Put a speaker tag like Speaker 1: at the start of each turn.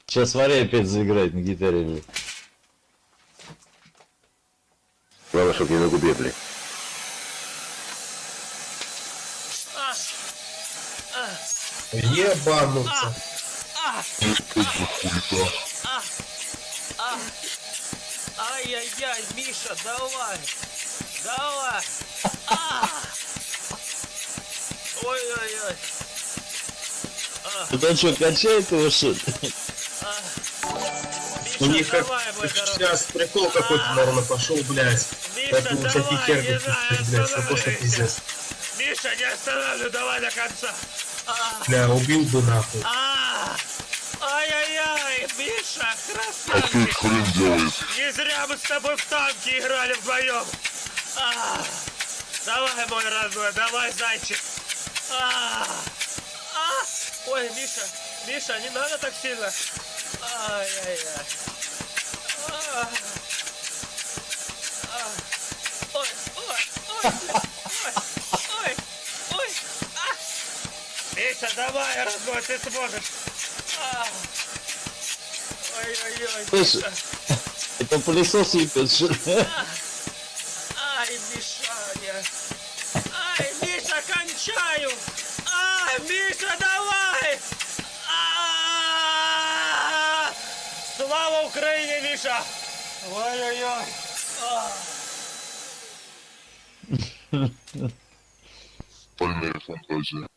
Speaker 1: Сейчас Варя опять заиграет на гитаре, блядь.
Speaker 2: Главное, чтоб не на губе, блядь.
Speaker 3: Ебануться.
Speaker 4: Ай-яй-яй, Миша, давай. Давай. Ой-ой-ой.
Speaker 1: Это он что, качает его, что ли?
Speaker 3: У
Speaker 4: Миша,
Speaker 3: них как
Speaker 4: давай, мой дорогой.
Speaker 3: сейчас прикол какой-то, наверное, пошел, блядь.
Speaker 4: Миша,
Speaker 3: Поэтому всякие
Speaker 4: давай,
Speaker 3: херни,
Speaker 4: не знаю,
Speaker 3: блядь, это просто
Speaker 4: остановись.
Speaker 3: пиздец.
Speaker 4: Миша, не останавливай, давай до конца.
Speaker 3: Бля, убил бы нахуй.
Speaker 4: Ай-яй-яй, Миша, красавчик.
Speaker 2: Хрен делает.
Speaker 4: Не зря мы с тобой в танки играли вдвоем. Давай, мой родной, давай, зайчик. Ой, Миша, Миша, не надо так сильно. Ай-яй-яй. Ой, ой, ой, ой, ой, Миша, давай, родной, ты сможешь. Ой-ой-ой,
Speaker 1: Слушай,
Speaker 4: Миша.
Speaker 1: это пылесос ебет, что ли?
Speaker 4: Ай, Мишаня. Ай, Миша, кончаю. Ай, Миша, давай. Слава Украине, Миша. Ой-ой-ой.
Speaker 2: Больная фантазия.